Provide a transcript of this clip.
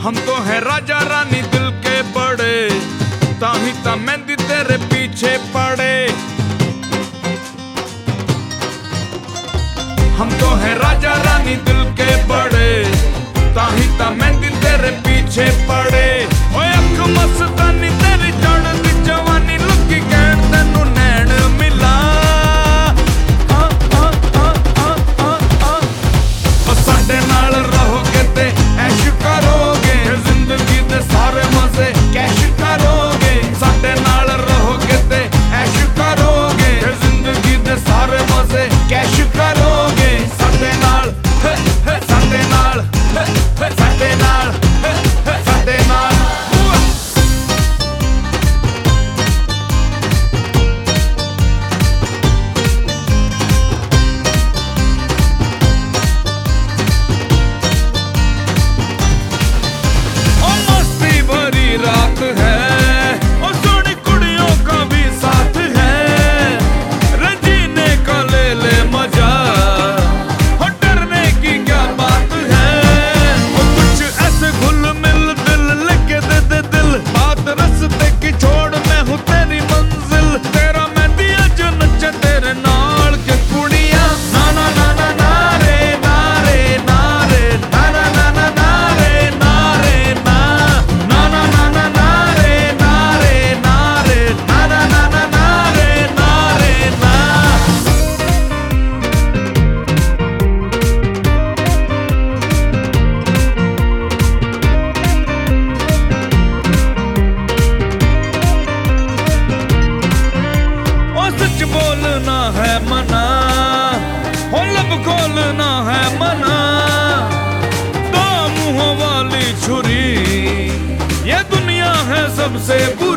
हम तो है राजा रानी दिल के बड़े, ताही ता मेहंदी तेरे पीछे पड़े। हम तो है राजा रानी दिल के बड़े, ताही ता मेहंदी तेरे पीछे पड़े। ओए अख मस्तानी तेरी चढ़दी जवानी लुकी कहण तेनू नैण मिला। साडे नाल रहोगे ते ऐश करोगे, जिंदगी दे सारे मजे कैश करोगे। साडे नाल रहोगे ते ऐश करोगे, जिंदगी दे सारे मजे कैश करोगे। साडे नाल साडे नाल साडे नाल साडे नाल। रात है और सोनी कुड़ियों का भी साथ है, रजीने का ले ले मजा और डरने की क्या बात है। और कुछ ऐसे घुल मिल दिल लगे दे दे दिल, बात रस्ते की छोड़ मैं हूँ तेरी मंजिल। तेरा मैं दिया जो नचे तेरे नाल के कुड़िया। ना ना ना ना ना रे ना रे ना रे ना ना ना ना ना रे ना रे ना ना ना ना ना ना रे ना रे ना रे ना ना ना ना ना रे ना रे ना। ओ सच बोलना है मना, ओ लब खोलना है मना। दो मुंहों वाली छुरी ये दुनिया है सबसे बुरी।